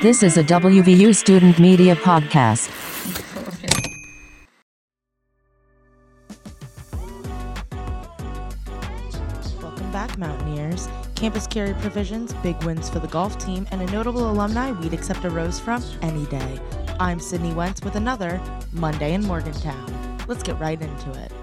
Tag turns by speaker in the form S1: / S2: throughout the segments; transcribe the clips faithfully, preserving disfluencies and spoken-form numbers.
S1: This is a W V U student media podcast.
S2: Welcome back, Mountaineers. Campus carry provisions, big wins for the golf team, and a notable alumni we'd accept a rose from any day. I'm Sydney Wentz with another Monday in Morgantown. Let's get right into it.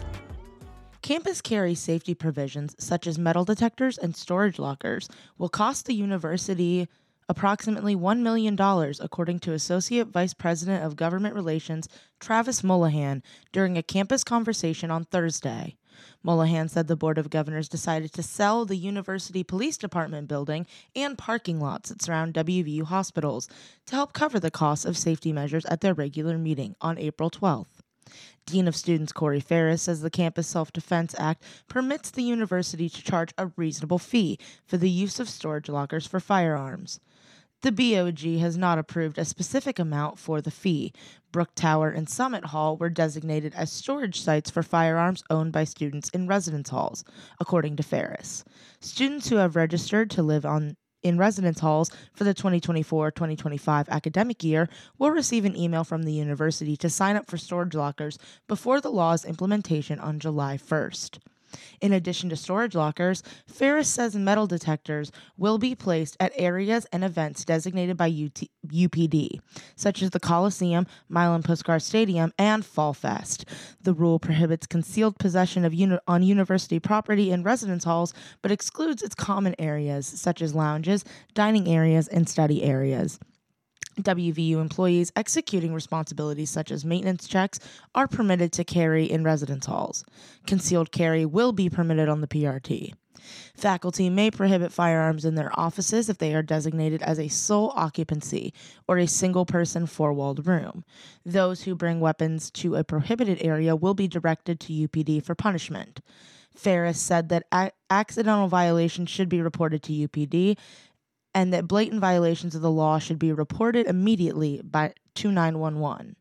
S2: Campus carry safety provisions such as metal detectors and storage lockers will cost the university approximately one million dollars, according to Associate Vice President of Government Relations Travis Mullahan during a campus conversation on Thursday. Mullahan said the Board of Governors decided to sell the University Police Department building and parking lots that surround W V U hospitals to help cover the costs of safety measures at their regular meeting on April twelfth. Dean of Students Corey Ferris says the Campus Self-Defense Act permits the university to charge a reasonable fee for the use of storage lockers for firearms. The B O G has not approved a specific amount for the fee. Brook Tower and Summit Hall were designated as storage sites for firearms owned by students in residence halls, according to Ferris. Students who have registered to live on in residence halls for the twenty twenty-four twenty twenty-five academic year will receive an email from the university to sign up for storage lockers before the law's implementation on July first. In addition to storage lockers, Ferris says metal detectors will be placed at areas and events designated by U T- U P D, such as the Coliseum, Milan Puskar Stadium, and Fall Fest. The rule prohibits concealed possession of uni- on university property in residence halls, but excludes its common areas, such as lounges, dining areas, and study areas. W V U employees executing responsibilities such as maintenance checks are permitted to carry in residence halls. Concealed carry will be permitted on the P R T. Faculty may prohibit firearms in their offices if they are designated as a sole occupancy or a single-person four-walled room. Those who bring weapons to a prohibited area will be directed to U P D for punishment. Ferris said that a- accidental violations should be reported to U P D, and that blatant violations of the law should be reported immediately by to nine one one.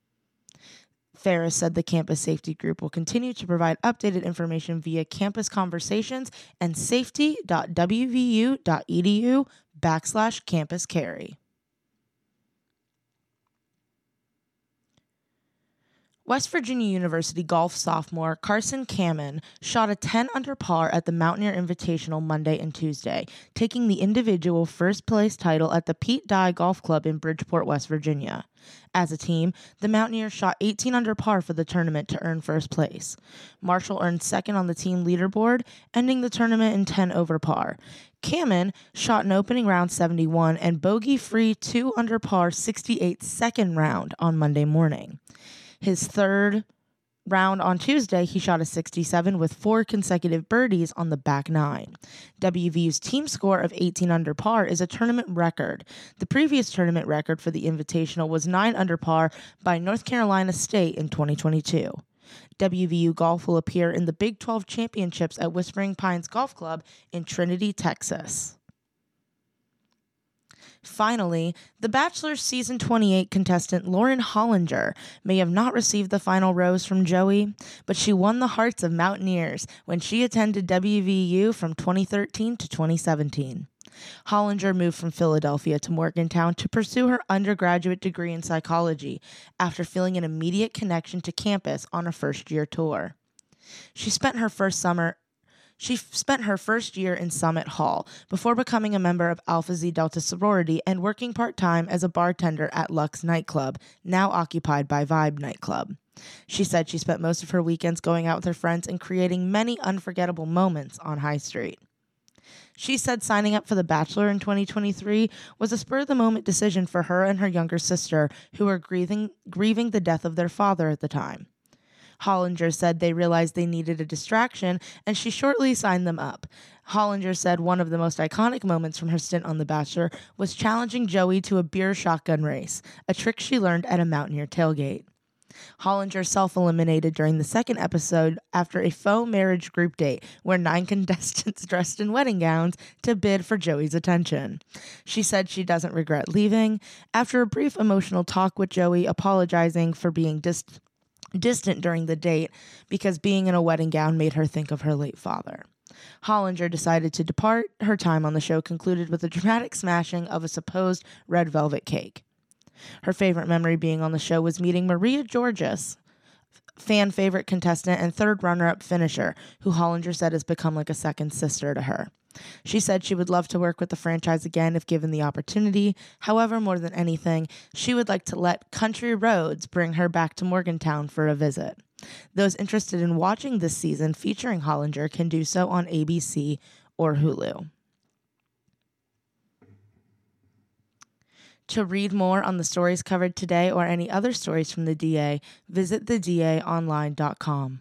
S2: Ferris said the campus safety group will continue to provide updated information via campus conversations and safety.wvu.edu backslash campus carry. West Virginia University golf sophomore Carson Kamen shot a ten under par at the Mountaineer Invitational Monday and Tuesday, taking the individual first-place title at the Pete Dye Golf Club in Bridgeport, West Virginia. As a team, the Mountaineers shot eighteen under par for the tournament to earn first place. Marshall earned second on the team leaderboard, ending the tournament in ten over par. Kamen shot an opening round seventy-one and bogey-free two under par sixty-eight second round on Monday morning. His third round on Tuesday, he shot a sixty-seven with four consecutive birdies on the back nine. W V U's team score of eighteen under par is a tournament record. The previous tournament record for the Invitational was nine under par by North Carolina State in twenty twenty-two. W V U golf will appear in the Big twelve Championships at Whispering Pines Golf Club in Trinity, Texas. Finally, The Bachelor's Season twenty-eight contestant Lauren Hollinger may have not received the final rose from Joey, but she won the hearts of Mountaineers when she attended W V U from twenty thirteen to twenty seventeen. Hollinger moved from Philadelphia to Morgantown to pursue her undergraduate degree in psychology after feeling an immediate connection to campus on a first-year tour. She spent her first summer She spent her first year in Summit Hall before becoming a member of Alpha Xi Delta sorority and working part-time as a bartender at Lux Nightclub, now occupied by Vibe Nightclub. She said she spent most of her weekends going out with her friends and creating many unforgettable moments on High Street. She said signing up for The Bachelor in twenty twenty-three was a spur-of-the-moment decision for her and her younger sister, who were grieving, grieving the death of their father at the time. Hollinger said they realized they needed a distraction, and she shortly signed them up. Hollinger said one of the most iconic moments from her stint on The Bachelor was challenging Joey to a beer shotgun race, a trick she learned at a Mountaineer tailgate. Hollinger self-eliminated during the second episode after a faux marriage group date where nine contestants dressed in wedding gowns to bid for Joey's attention. She said she doesn't regret leaving. After a brief emotional talk with Joey apologizing for being dis- distant during the date because being in a wedding gown made her think of her late father. Hollinger decided to depart. Her time on the show concluded with a dramatic smashing of a supposed red velvet cake. Her favorite memory being on the show was meeting Maria Georgas, fan favorite contestant and third runner-up finisher, who Hollinger said has become like a second sister to her. She said she would love to work with the franchise again if given the opportunity. However, more than anything, she would like to let Country Roads bring her back to Morgantown for a visit. Those interested in watching this season featuring Hollinger can do so on A B C or Hulu. To read more on the stories covered today or any other stories from the D A, visit the D A online dot com.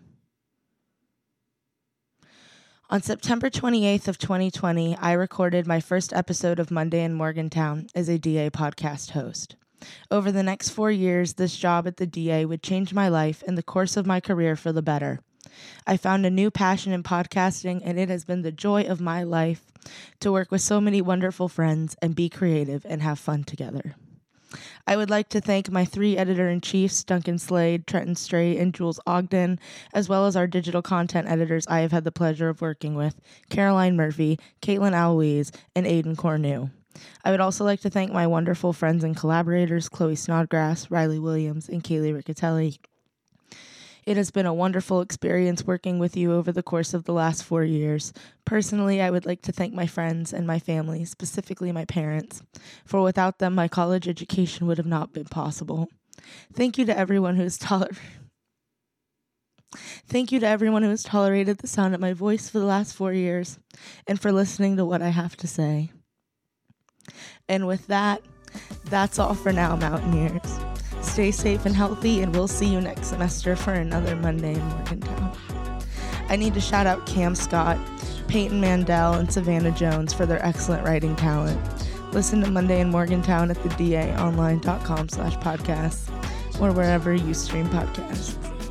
S2: On September twenty-eighth of twenty twenty, I recorded my first episode of Monday in Morgantown as a D A podcast host. Over the next four years, this job at the D A would change my life and the course of my career for the better. I found a new passion in podcasting, and it has been the joy of my life to work with so many wonderful friends and be creative and have fun together. I would like to thank my three editor-in-chiefs, Duncan Slade, Trenton Strait, and Jules Ogden, as well as our digital content editors I have had the pleasure of working with, Caroline Murphy, Caitlin Aloise, and Aidan Cornu. I would also like to thank my wonderful friends and collaborators, Chloe Snodgrass, Riley Williams, and Kaylee Riccatelli. It has been a wonderful experience working with you over the course of the last four years. Personally, I would like to thank my friends and my family, specifically my parents, for without them, my college education would have not been possible. Thank you to everyone who has tolerated Thank you to everyone who has tolerated the sound of my voice for the last four years and for listening to what I have to say. And with that, that's all for now, Mountaineers. Stay safe and healthy, and we'll see you next semester for another Monday in Morgantown. I need to shout out Cam Scott, Peyton Mandel, and Savannah Jones for their excellent writing talent. Listen to Monday in Morgantown at the D A online dot com slash podcasts or wherever you stream podcasts.